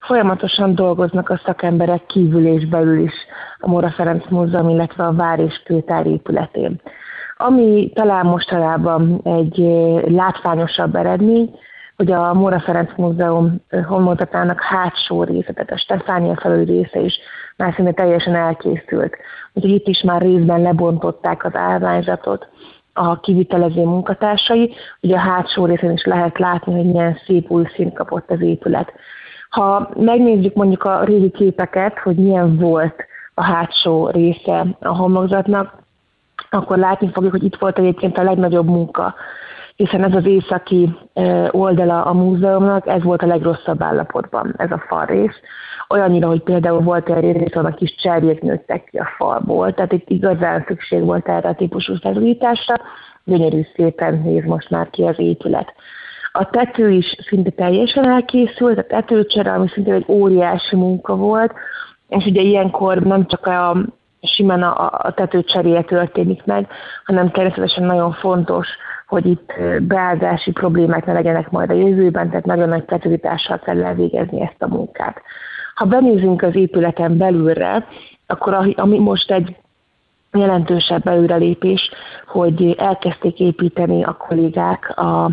Folyamatosan dolgoznak a szakemberek kívül és belül is a Móra Ferenc Múzeum, illetve a Vár és Kőtár épületén. Ami talán mostanában egy látványosabb eredmény, hogy a Móra Ferenc Múzeum homlokzatának hátsó része, tehát a Stefánia felüli része is már szinte teljesen elkészült. Úgyhogy itt is már részben lebontották az állványzatot a kivitelező munkatársai, hogy a hátsó részén is lehet látni, hogy milyen szép új színt kapott az épület. Ha megnézzük mondjuk a régi képeket, hogy milyen volt a hátsó része a homlokzatnak, akkor látni fogjuk, hogy itt volt egyébként a legnagyobb munka, hiszen ez az északi oldala a múzeumnak, ez volt a legrosszabb állapotban, ez a falrész. Olyannyira, hogy például volt egy rész, ahol a kis cserjék nőttek ki a falból, tehát itt igazán szükség volt erre a típusú felújításra, gyönyörű szépen néz most már ki az épület. A tető is szinte teljesen elkészült, a tetőcsere, ami szinte egy óriási munka volt, és ugye ilyenkor nem csak simán a tetőcseréje történik meg, hanem természetesen nagyon fontos, hogy itt beállási problémák ne legyenek majd a jövőben, tehát nagyon nagy precizitással kell elvégezni ezt a munkát. Ha benézünk az épületen belülre, akkor ami most egy jelentősebb előrelépés, hogy elkezdték építeni a kollégák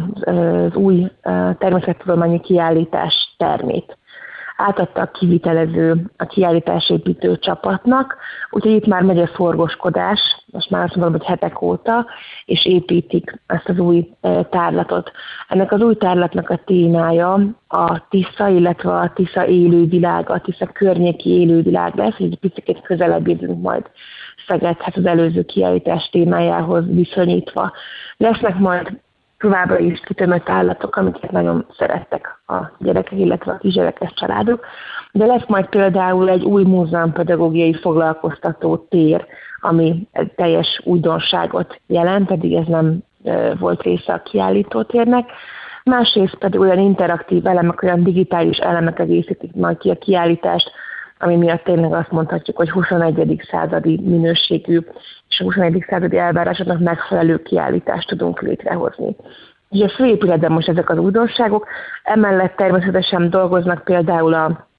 az új természettudományi kiállítás termét. Átadta a kivitelező a kiállításépítő csapatnak, úgyhogy itt már megy a szorgoskodás, most már azt mondom, hogy hetek óta, és építik ezt az új tárlatot. Ennek az új tárlatnak a témája a Tisza, illetve a Tisza élővilága, a Tisza környéki élővilág lesz, egy picit közelebb jövünk majd Szegedhez az előző kiállítás témájához viszonyítva. Lesznek majd továbbra is kitömött állatok, amiket nagyon szerettek a gyerekek, illetve a kisgyerekes családok. De lesz majd például egy új múzeumpedagógiai foglalkoztató tér, ami egy teljes újdonságot jelent, pedig ez nem volt része a kiállítótérnek. Másrészt pedig olyan interaktív elemek, olyan digitális elemek egészítik majd ki a kiállítást, ami miatt tényleg azt mondhatjuk, hogy 21. századi minőségű és a 21. századi elvárásoknak megfelelő kiállítást tudunk létrehozni. Ugye a főépületben most ezek az újdonságok, emellett természetesen dolgoznak például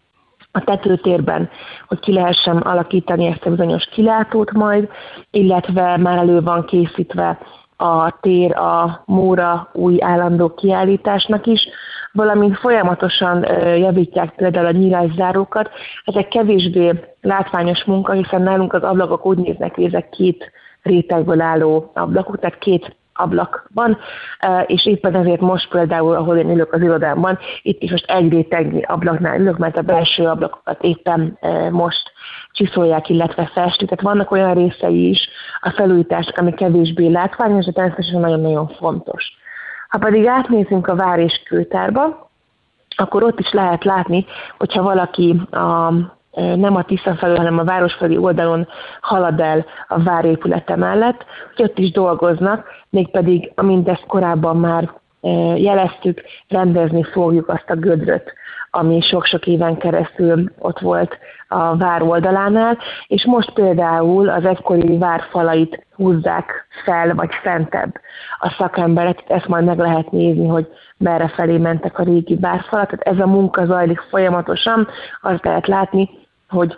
a tetőtérben, hogy ki lehessen alakítani ezt a bizonyos kilátót majd, illetve már elő van készítve a tér a Móra új állandó kiállításnak is, valamint folyamatosan javítják például a nyílászárókat. Ezek kevésbé látványos munka, hiszen nálunk az ablakok úgy néznek ki, ezek két rétegből álló ablakok, tehát két ablak van, és éppen ezért most például, ahol én ülök az irodámban, itt is most egy rétegnyi ablaknál ülök, mert a belső ablakokat éppen most csiszolják, illetve festik. Tehát vannak olyan részei is a felújításnak, ami kevésbé látványos, de természetesen nagyon-nagyon fontos. Ha pedig átnézünk a Vár és Kőtárba, akkor ott is lehet látni, hogyha valaki nem a Tisza felől, hanem a városfelé oldalon halad el a várépülete mellett, hogy ott is dolgoznak, mégpedig, amint ezt korábban már jeleztük, rendezni fogjuk azt a gödröt, ami sok-sok éven keresztül ott volt a vár oldalánál, és most például az egykori várfalait húzzák fel, vagy fentebb a szakemberek, ezt majd meg lehet nézni, hogy merre felé mentek a régi várfalak, tehát ez a munka zajlik folyamatosan, azt lehet látni, hogy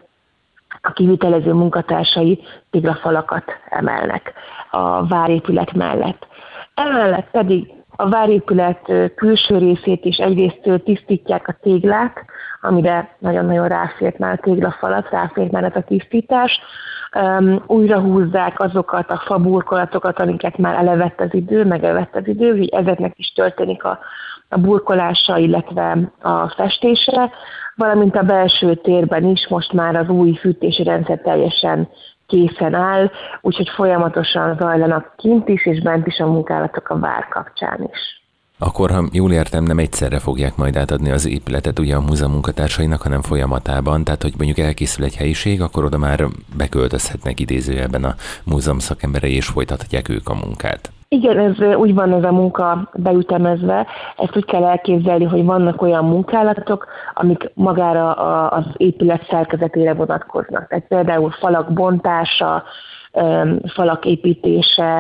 a kivitelező munkatársai téglafalakat emelnek a várépület mellett. Emellett pedig a várépület külső részét is egyrészt tisztítják a téglát, amire nagyon-nagyon ráfért már a téglafalat, ráfért már ez a tisztítás. Újra húzzák azokat a faburkolatokat, amiket már elevett az idő, megevett az idő, hogy ezeknek is történik a burkolása, illetve a festése, valamint a belső térben is most már az új fűtési rendszer teljesen készen áll, úgyhogy folyamatosan zajlanak kint is és bent is a munkálatok a vár kapcsán is. Akkor, ha jól értem, nem egyszerre fogják majd átadni az épületet ugye a múzeum munkatársainak, hanem folyamatában, tehát hogy mondjuk elkészül egy helyiség, akkor oda már beköltözhetnek idézőjelben a múzeum szakemberei, és folytathatják ők a munkát. Igen, ez úgy van ez a munka beütemezve, ezt úgy kell elképzelni, hogy vannak olyan munkálatok, amik magára az épület szerkezetére vonatkoznak. Tehát például falak bontása, falak építése,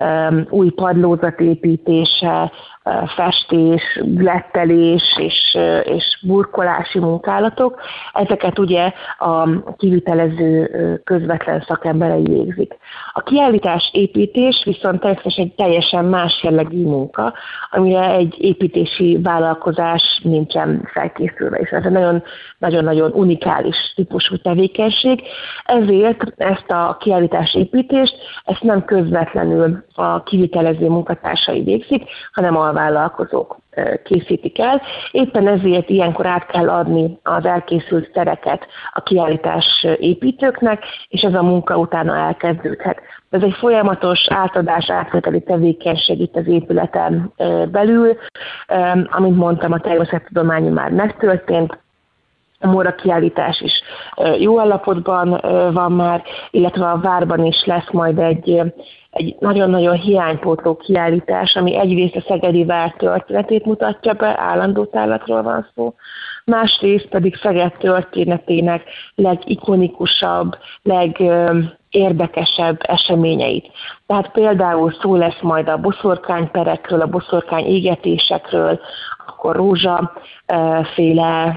új padlózat építése, festés, glettelés és burkolási munkálatok. Ezeket ugye a kivitelező közvetlen szakemberei végzik. A kiállítás építés viszont természetesen egy teljesen más jellegű munka, amire egy építési vállalkozás nincsen felkészülve, és ez egy nagyon-nagyon unikális típusú tevékenység. Ezért ezt a kiállítás építést nem közvetlenül a kivitelező munkatársai végzik, hanem alvállalkozók készítik el. Éppen ezért ilyenkor át kell adni az elkészült tereket a kiállítás építőknek, és ez a munka utána elkezdődhet. Ez egy folyamatos átadás-átvételi tevékenység itt az épületen belül. Amint mondtam, a természettudományi már megtörtént, a Móra kiállítás is jó állapotban van már, illetve a várban is lesz majd egy nagyon-nagyon hiánypótló kiállítás, ami egyrészt a Szegedi vár történetét mutatja be, állandó tárlatról van szó, másrészt pedig Szeged történetének legikonikusabb, legérdekesebb eseményeit. Tehát például szó lesz majd a boszorkányperekről, a boszorkány égetésekről, akkor rózsaféle,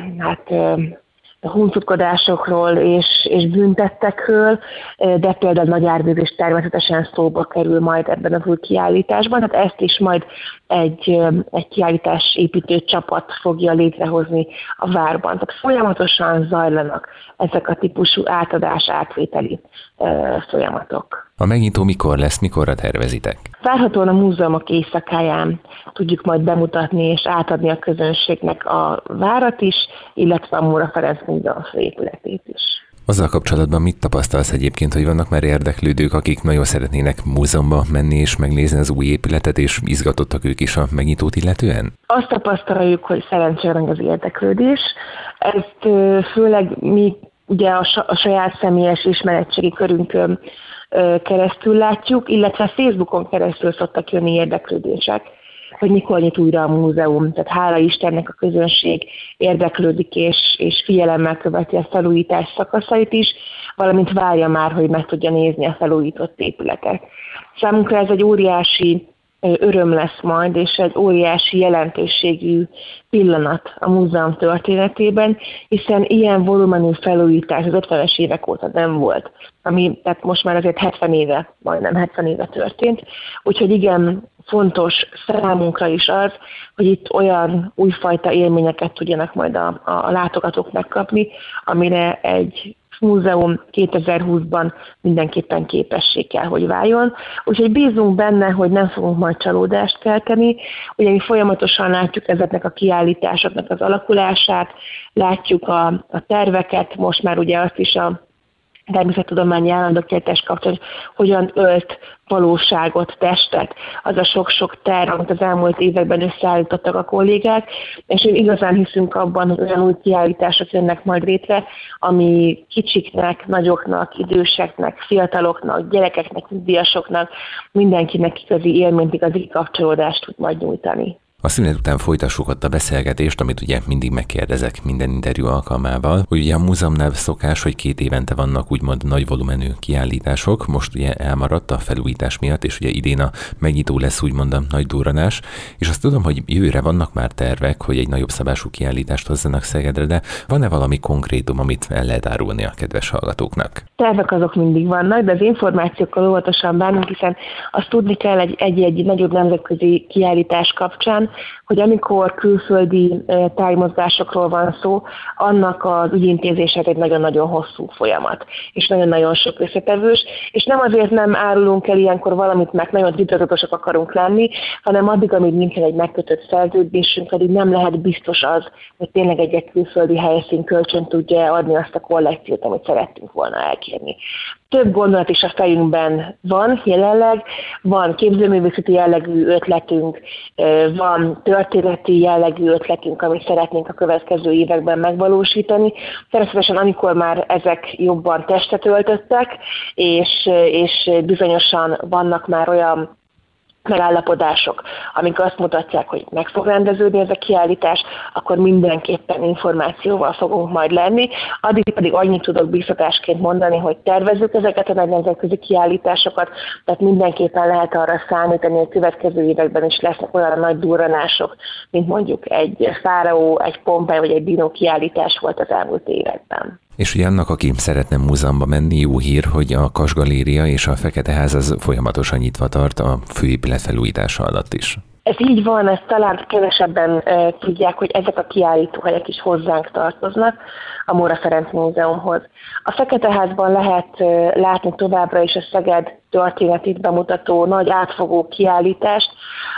huncutkodásokról és büntettekről, de például Nagy Árvíz is természetesen szóba kerül majd ebben az új kiállításban, tehát ezt is majd egy kiállításépítő csapat fogja létrehozni a várban. Tehát folyamatosan zajlanak ezek a típusú átadás-átvételi folyamatok. A megnyitó mikor lesz, mikorra tervezitek? Várhatóan a múzeumok éjszakáján tudjuk majd bemutatni és átadni a közönségnek a várat is, illetve a Móra Ferenc Múzeum főépületét is. Azzal kapcsolatban mit tapasztalsz egyébként, hogy vannak már érdeklődők, akik nagyon szeretnének múzeumba menni és megnézni az új épületet, és izgatottak ők is a megnyitót illetően? Azt tapasztaljuk, hogy szerencsére az érdeklődés. Ezt főleg mi ugye a saját személyes ismeretségi körünkön keresztül látjuk, illetve Facebookon keresztül szoktak jönni érdeklődések, hogy mikor nyit újra a múzeum. Tehát hála Istennek a közönség érdeklődik és figyelemmel követi a felújítás szakaszait is, valamint várja már, hogy meg tudja nézni a felújított épületet. Számunkra ez egy óriási öröm lesz majd, és egy óriási jelentőségű pillanat a múzeum történetében, hiszen ilyen volumenű felújítás az 50-es évek óta nem volt, tehát most már azért 70 éve, majdnem 70 éve történt, úgyhogy igen, fontos számunkra is az, hogy itt olyan újfajta élményeket tudjanak majd a látogatók megkapni, amire egy múzeum 2020-ban mindenképpen képessé kell, hogy váljon. Úgyhogy bízunk benne, hogy nem fogunk majd csalódást kelteni, ugye mi folyamatosan látjuk ezeknek a kiállításoknak az alakulását, látjuk a terveket, most már ugye azt is a természettudományi állandó kiállítás kapcsán, hogyan ölt valóságot, testet, az a sok-sok terv, amit az elmúlt években összeállítottak a kollégák, és én igazán hiszünk abban, hogy olyan új kiállítások jönnek majd létre, ami kicsiknek, nagyoknak, időseknek, fiataloknak, gyerekeknek, nyugdíjasoknak, mindenkinek igazi élményt, igazi kapcsolódást tud majd nyújtani. A szünet után folytassuk ott a beszélgetést, amit ugye mindig megkérdezek minden interjú alkalmával, hogy ugye a múzeumnál szokás, hogy 2 évente vannak úgymond nagy volumenű kiállítások, most ugye elmaradt a felújítás miatt, és ugye idén a megnyitó lesz úgymond a nagy durranás, és azt tudom, hogy jövőre vannak már tervek, hogy egy nagyobb szabású kiállítást hozzanak Szegedre, de van-e valami konkrétum, amit el lehet árulni a kedves hallgatóknak? Tervek azok mindig vannak, de az információkkal óvatosan bánunk, hiszen azt tudni kell egy nagyobb nemzetközi kiállítás kapcsán, hogy amikor külföldi tájmozgásokról van szó, annak az ügyintézése egy nagyon-nagyon hosszú folyamat, és nagyon-nagyon sok összetevős, és nem azért nem árulunk el ilyenkor valamit, mert nagyon titokzatosak akarunk lenni, hanem addig, amíg nincsen egy megkötött szerződésünk, addig nem lehet biztos az, hogy tényleg egy külföldi helyszín kölcsön tudja adni azt a kollekciót, amit szerettünk volna elkérni. Több gondolat is a fejünkben van jelenleg, van képzőművészeti jellegű ötletünk, van történeti jellegű ötletünk, amit szeretnénk a következő években megvalósítani. Természetesen amikor már ezek jobban testet öltöttek, és bizonyosan vannak már olyan megállapodások, amik azt mutatják, hogy meg fog rendeződni ez a kiállítás, akkor mindenképpen információval fogunk majd lenni. Addig pedig annyit tudok biztatásként mondani, hogy tervezzük ezeket a nagy nemzetközi kiállításokat, tehát mindenképpen lehet arra számítani, hogy a következő években is lesznek olyan nagy durranások, mint mondjuk egy Fáraó, egy Pompei vagy egy Dino kiállítás volt az elmúlt években. És ugye annak, aki szeretne múzeumba menni, jó hír, hogy a Kass Galéria és a Fekete Ház az folyamatosan nyitva tart a főépület felújítása alatt is. Ez így van, ezt talán kevesebben tudják, hogy ezek a kiállítóhelyek is hozzánk tartoznak, a Móra Ferenc Múzeumhoz. A Fekete Házban lehet látni továbbra is a Szeged történetét bemutató nagy átfogó kiállítást,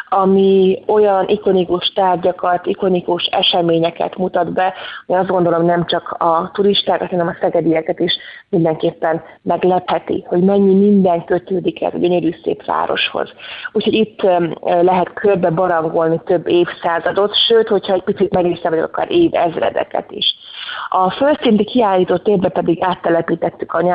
ami olyan ikonikus tárgyakat, ikonikus eseményeket mutat be, hogy azt gondolom nem csak a turistákat, hanem a szegedieket is mindenképpen meglepheti, hogy mennyi minden kötődik ez a gyönyörű szép városhoz. Úgyhogy itt lehet körbe barangolni több évszázadot, sőt, hogyha egy picit merészebb vagyok, akár évezredeket is. A földszinti kiállító térbe pedig áttelepítettük a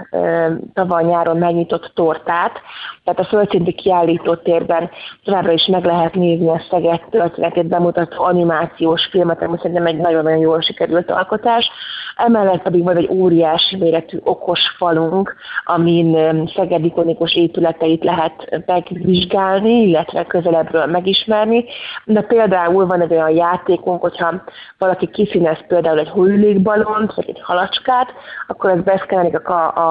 tavaly nyáron megnyitott tortát, tehát a földszinti kiállító térben továbbra is meg lehet nézni a Szeged történetét bemutató animációs filmet, ami szerintem egy nagyon-nagyon jól sikerült alkotás. Emellett pedig van egy óriási méretű okos falunk, amin Szeged ikonikus épületeit lehet megvizsgálni, illetve közelebbről megismerni. De például van egy olyan játékunk, hogyha valaki kiszínez például egy hőlékballont, vagy egy halacskát, akkor ezt beszkennelik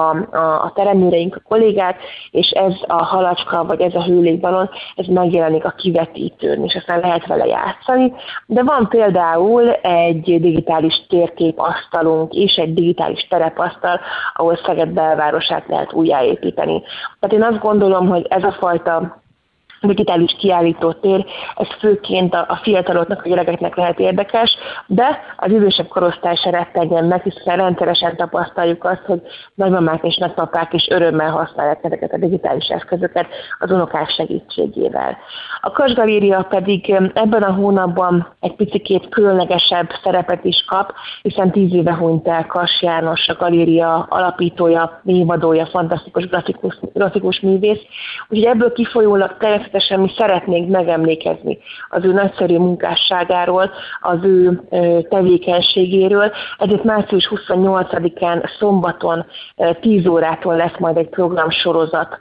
a teremőreink, a kollégák, és ez a halacska, vagy ez a hőlékballon, ez megjelenik a kivetítőn, és aztán lehet vele játszani. De van például egy digitális térképasztalunk és egy digitális terepasztal, ahol Szeged belvárosát lehet újjáépíteni. Tehát én azt gondolom, hogy ez a fajta digitális kiállítótér, ez főként a fiataloknak, a gyerekeknek lehet érdekes, de az idősebb korosztály se rettegjen meg, hiszen rendszeresen tapasztaljuk azt, hogy nagymamák és nagypapák is örömmel használják ezeket a digitális eszközöket az unokák segítségével. A Kass Galéria pedig ebben a hónapban egy picikét különlegesebb szerepet is kap, hiszen 10 éve hunyt el Kass János, a galéria alapítója, névadója, fantasztikus grafikus művész. Úgyhogy ebből kifolyólag természetesen mi szeretnénk megemlékezni az ő nagyszerű munkásságáról, az ő tevékenységéről. Ezért március 28-án szombaton 10 órától lesz majd egy programsorozat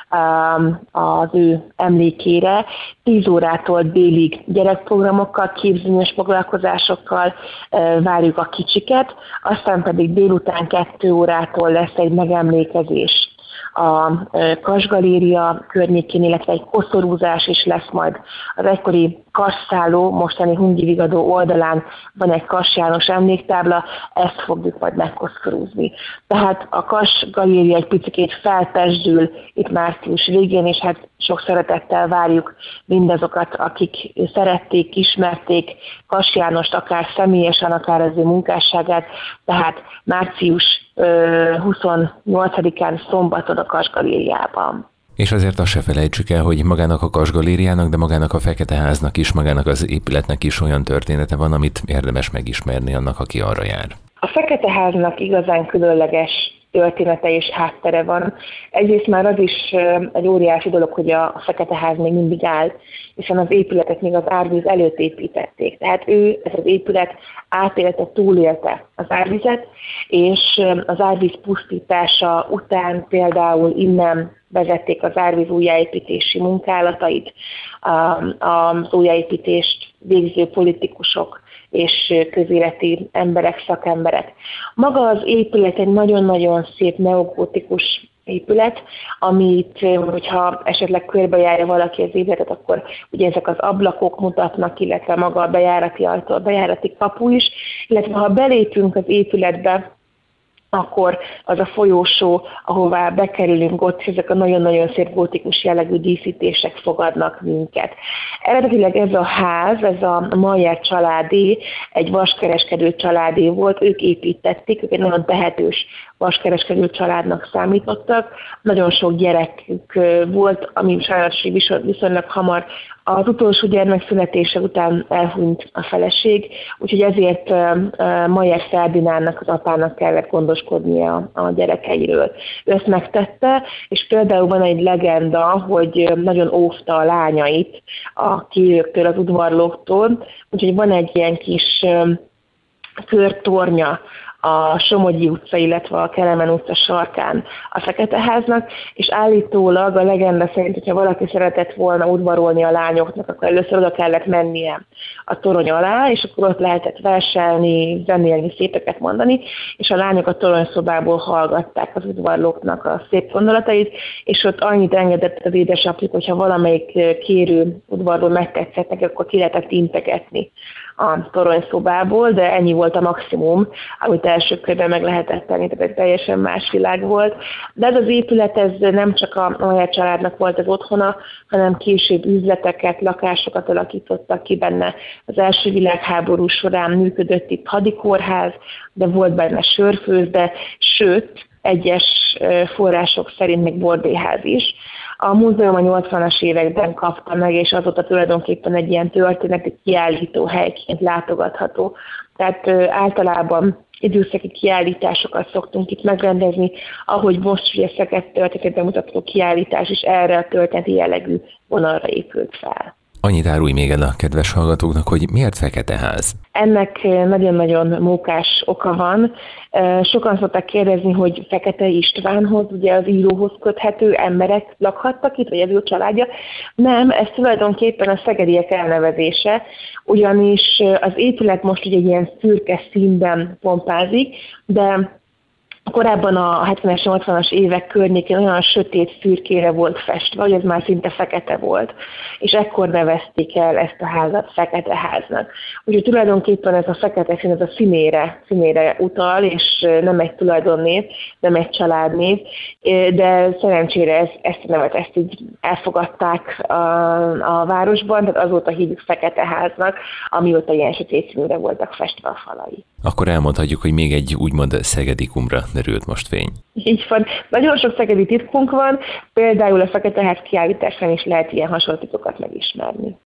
az ő emlékére. 10 órától délig gyerekprogramokkal, képzőnyös foglalkozásokkal várjuk a kicsiket, aztán pedig délután 2 órától lesz egy megemlékezés a Kass Galéria környékén, illetve egy koszorúzás is lesz majd az egykori kasszálló, mostani Hungi Vigadó oldalán van egy Kass János emléktábla, ezt fogjuk majd megkoszorúzni. Tehát a Kass Galéria egy picit felpezsdül itt március végén, és hát sok szeretettel várjuk mindazokat, akik szerették, ismerték Kass Jánost, akár személyesen, akár az ő munkásságát, tehát március 28-án szombaton a Kass Galériában. És azért azt se felejtsük el, hogy magának a Kass Galériának, de magának a Fekete Háznak is, magának az épületnek is olyan története van, amit érdemes megismerni annak, aki arra jár. A Fekete Háznak igazán különleges története és háttere van. Egyrészt már az is egy óriási dolog, hogy a Fekete Ház még mindig áll, hiszen az épületet még az árvíz előtt építették. Tehát ez az épület átélte, túlélte az árvizet, és az árvíz pusztítása után például innen vezették az árvíz újjáépítési munkálatait, az újjáépítést végző politikusok és közéleti emberek, szakemberek. Maga az épület egy nagyon-nagyon szép neogótikus épület, amit, hogyha esetleg körbejárja valaki az épületet, akkor ugye ezek az ablakok mutatnak, illetve maga a bejárati ajtó, a bejárati kapu is, illetve ha belépünk az épületbe, akkor az a folyósó, ahová bekerülünk, ott ezek a nagyon-nagyon szép gótikus jellegű díszítések fogadnak minket. Eredetileg ez a ház, ez a Mayer családé, egy vaskereskedő családé volt, ők építették, ők egy nagyon tehetős vaskereskedő családnak számítottak. Nagyon sok gyerekük volt, ami sajnos viszonylag hamar Az utolsó gyermek születése után elhunyt a feleség, úgyhogy ezért Mayer Ferdinándnak, az apának kellett gondoskodnia a gyerekeiről. Ő ezt megtette, és például van egy legenda, hogy nagyon óvta a lányait a kérőktől, az udvarlóktól, úgyhogy van egy ilyen kis körtornya a Somogyi utca, illetve a Kelemen utca sarkán a Feketeháznak, és állítólag a legenda szerint, hogyha valaki szeretett volna udvarolni a lányoknak, akkor először oda kellett mennie a torony alá, és akkor ott lehetett verselni, zenélni, szépeket mondani, és a lányok a toronyszobából hallgatták az udvarlóknak a szép gondolatait, és ott annyit engedett az édesapjuk, hogyha valamelyik kérő udvarló megtetszett neki, akkor ki lehetett integetni a toronyszobából, de ennyi volt a maximum, amit első körben meg lehetett tenni, tehát egy teljesen más világ volt. De ez az épület, ez nem csak a Mayer családnak volt az otthona, hanem később üzleteket, lakásokat alakítottak ki benne. Az első világháború során működött itt hadikórház, de volt benne sörfőzde, sőt, egyes források szerint még bordélyház is. A múzeum a 80-as években kapta meg, és azóta tulajdonképpen egy ilyen történeti kiállító helyként látogatható. Tehát általában időszaki kiállításokat szoktunk itt megrendezni, ahogy most ugye Szeged történetet bemutató kiállítás is erre a történeti jellegű vonalra épült fel. Annyit árulj még el a kedves hallgatóknak, hogy miért Feketeház? Ennek nagyon-nagyon mókás oka van. Sokan szokták kérdezni, hogy Fekete Istvánhoz, ugye az íróhoz köthető emberek lakhattak itt, vagy az ő családja. Nem, ez tulajdonképpen a szegediek elnevezése, ugyanis az épület most ugye egy ilyen szürke színben pompázik, de korábban a 70-es, 80-as évek környékén olyan sötét szürkére volt festve, hogy ez már szinte fekete volt. És ekkor nevezték el ezt a házat Feketeháznak. Úgyhogy tulajdonképpen ez a fekete szín, ez a színére utal, és nem egy tulajdonnév, nem egy családnév, de szerencsére ezt a nevet így elfogadták a városban, tehát azóta hívjuk Feketeháznak, amióta ilyen sötét színűre voltak festve a falai. Akkor elmondhatjuk, hogy még egy úgymond szegedikumra derült most fény. Így van. Nagyon sok szegedi titkunk van, például a Feketeház kiállításán is lehet ilyen hasonló titkokat megismerni.